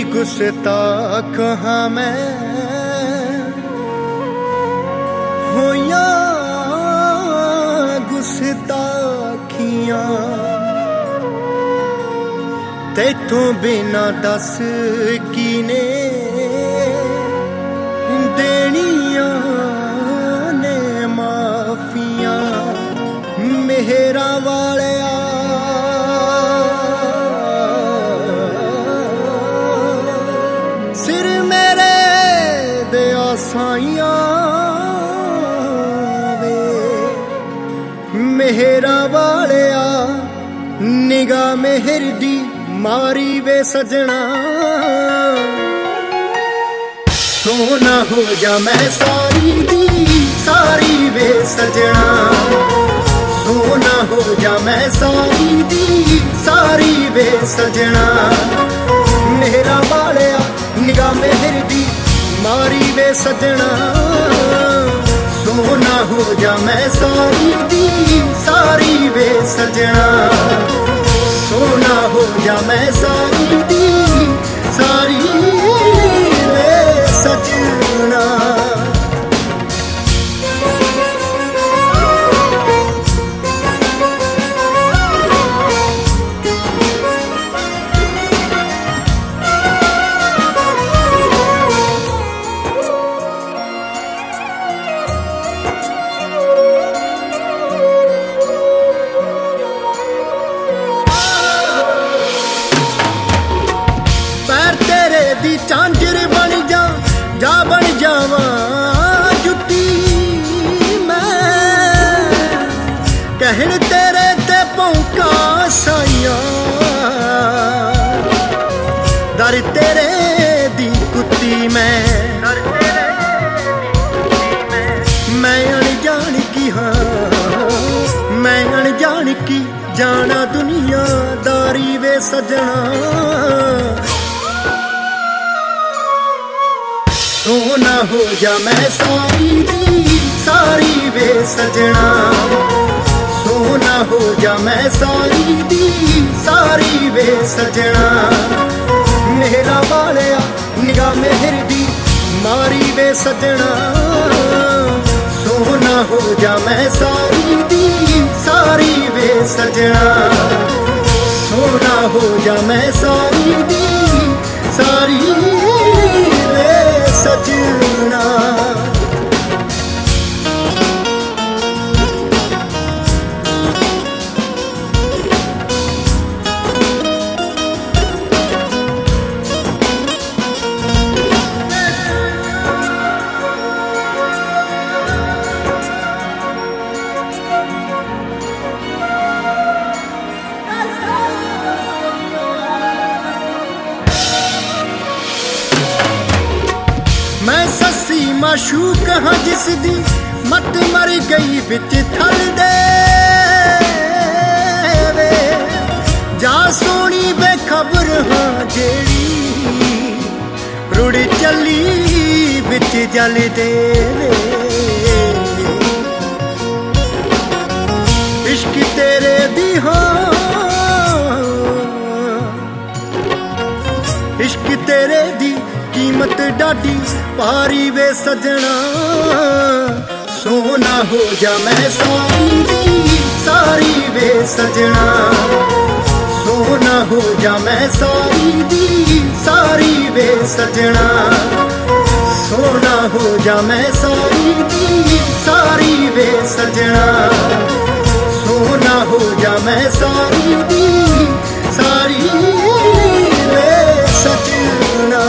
गुस्ताख हाँ मैं होया गुस्ताखियां तैथों बिना दस कीने देनियां ने माफियां मेहरा वाले सिर मेरे दे आसाइयां वे मेहरा वाले निगाह मेहर दी मारी वे सजना सोना हो जा मैं सारी दी सारी वे सजना सोना हो जा मैं सारी दी सारी वे सजना मेरा वालिया निगाह मेहर दी मारी वे सजना सोना हो जा मैं सारी दी सारी वे सजना सोना हो जा मैं सारी दी सारी वे सजना दी झांझर बन जा बन जावा जुटी मैं कहन तेरे ते भौंका साइया दर तेरे दी कुत्ती मैं अनजान की हाँ मैं अनजान की जाना दुनियादारी वे सजना सोना हो जा मैं सारी दी सारी वे सजना सोना हो जा मैं सारी दी सारी वे सजना मेरा वालिया निगाह मेहर दी मारी वे सजना सोना हो जा मैं सारी दी सारी वे सजना सोना हो जा मैं सारी दी सारी वे सजना मैं सस्सी माशूक हाँ जिस दी मत मर गई बिच थल दे वे जा सोनी बेखबर हाँ जेड़ी रुड़ चली बिच जल दे वे इश्क तेरे दी हाँ इश्क तेरे दी कीमत डाडी पारी वे सजना सोना हो जा मैं सारी दी सारी वे सजना सोना हो जा मैं सारी दी सारी वे सजना सोना हो जा मैं सारी दी सारी वे सजना सोना हो जा मैं सारी दी सारी वे सजना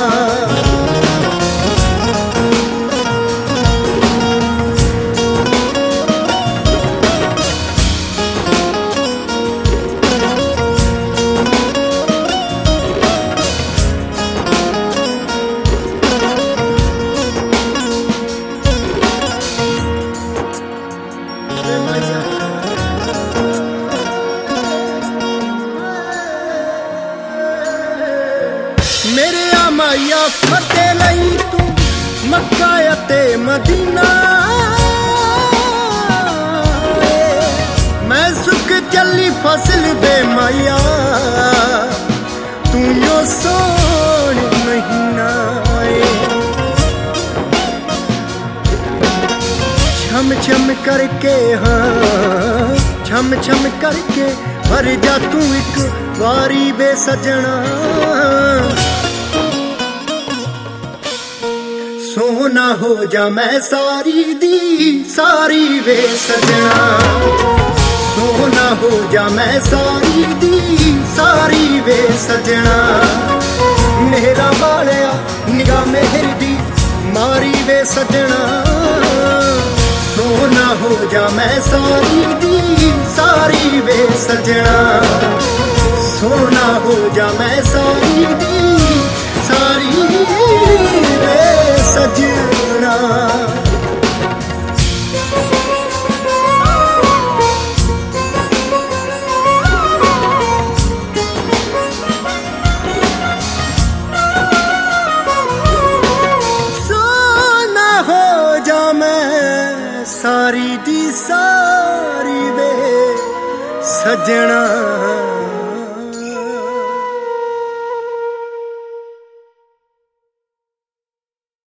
करके हाँ छम छम करके भर जा तू एक वारी वे सजना। सोना हो जा मैं सारी दी सारी वे सजना। सोना हो जा मैं सारी दी सारी वे सजना। मेरा बालिया निगाह मेहर दी मारी वे सजना। सोना हो जा मैं सारी दी सारी वे सजना। सोना हो जा मैं सारी दी सारी वे सजना। सारी दी सारी वे सजना।